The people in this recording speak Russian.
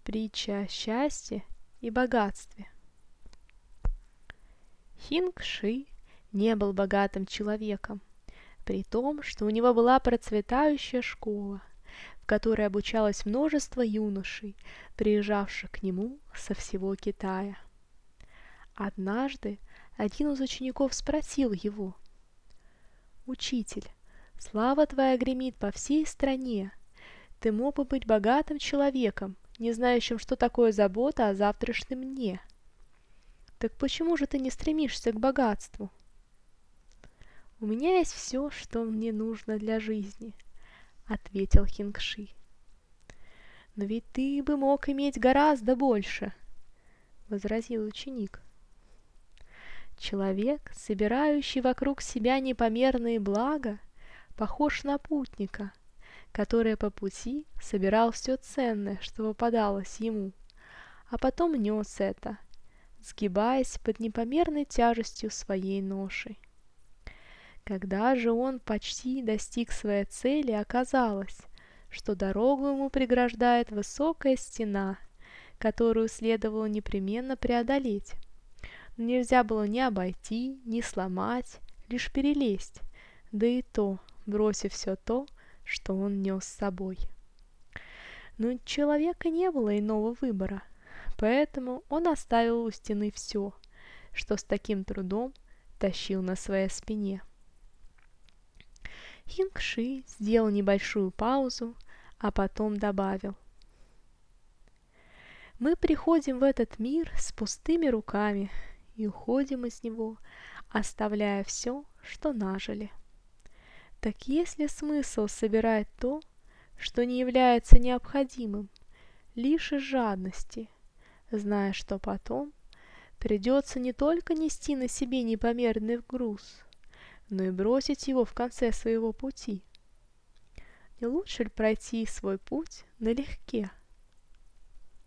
Притча о счастье и богатстве. Хинг-Ши не был богатым человеком, при том, что у него была процветающая школа, в которой обучалось множество юношей, приезжавших к нему со всего Китая. Однажды один из учеников спросил его: «Учитель, слава твоя гремит по всей стране. Ты мог бы быть богатым человеком, не знающим, что такое забота о завтрашнем дне. Так почему же ты не стремишься к богатству?» «У меня есть все, что мне нужно для жизни», — ответил Хинг-Ши. «Но ведь ты бы мог иметь гораздо больше», — возразил ученик. «Человек, собирающий вокруг себя непомерные блага, похож на путника, который по пути собирал все ценное, что попадалось ему, а потом нес это, сгибаясь под непомерной тяжестью своей ноши. Когда же он почти достиг своей цели, оказалось, что дорогу ему преграждает высокая стена, которую следовало непременно преодолеть. Но нельзя было ни обойти, ни сломать, лишь перелезть, да и то, бросив все то, что он нес с собой. Но у человека не было иного выбора, поэтому он оставил у стены все, что с таким трудом тащил на своей спине. Хинг-Ши сделал небольшую паузу, а потом добавил: «Мы приходим в этот мир с пустыми руками и уходим из него, оставляя все, что нажили. Так есть ли смысл собирать то, что не является необходимым, лишь из жадности, зная, что потом придется не только нести на себе непомерный груз, но и бросить его в конце своего пути? Не лучше ли пройти свой путь налегке?»